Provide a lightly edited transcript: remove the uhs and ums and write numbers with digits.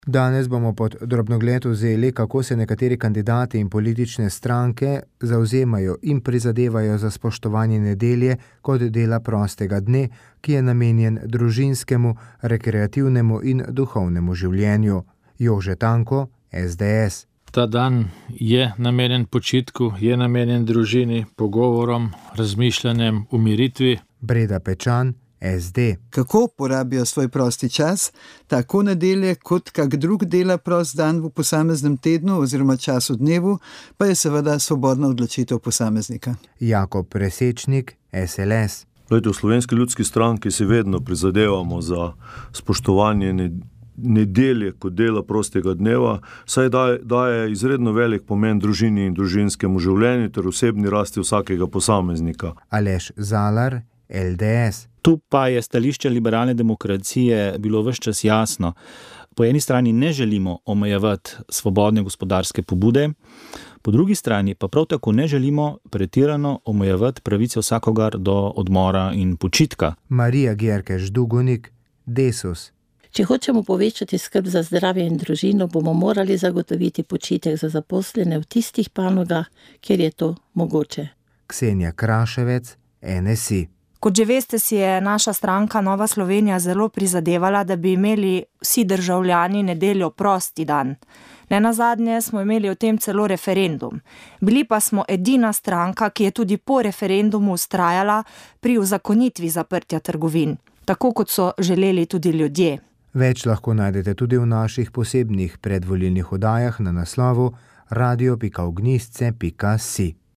Danes bomo pod drobnogled vzeli, kako se nekateri kandidati in politične stranke zavzemajo in prizadevajo za spoštovanje nedelje kot dela prostega dne, ki je namenjen družinskemu, rekreativnemu in duhovnemu življenju. Jože Tanko, SDS. Ta dan je namenjen počitku, je namenjen družini, pogovorom, razmišljanjem, umiritvi. Breda Pečan, SD. Kako porabijo svoj prosti čas, tako nedelje kot kak drug dela prost dan v posameznem tednu oziroma času dnevu, pa je seveda svobodna odločitev posameznika. Jakob Presečnik, SLS. V Slovenski ljudski stranki si vedno prizadevamo za spoštovanje nedelje kot dela prostega dneva, saj daje izredno velik pomen družini in družinskemu življenju ter osebni rasti vsakega posameznika. Aleš Zalar, LDS. Tu pa je stališče liberalne demokracije bilo ves čas jasno. Po eni strani ne želimo omejevati svobodne gospodarske pobude, po drugi strani pa prav tako ne želimo pretirano omejevati pravice vsakogar do odmora in počitka. Marija Gjerkeš Dugonik, Desus. Če hočemo povečati skrb za zdravje in družino, bomo morali zagotoviti počitek za zaposlene v tistih panogah, kjer je to mogoče. Ksenija Kraševec, NSI. Kot že veste, si je naša stranka Nova Slovenija zelo prizadevala, da bi imeli vsi državljani nedeljo prosti dan. Nenazadnje smo imeli o tem celo referendum. Bili pa smo edina stranka, ki je tudi po referendumu vztrajala pri uzakonitvi zaprtja trgovin, tako kot so želeli tudi ljudje. Več lahko najdete tudi v naših posebnih predvolilnih oddajah na naslovu radio.ognjišče.si.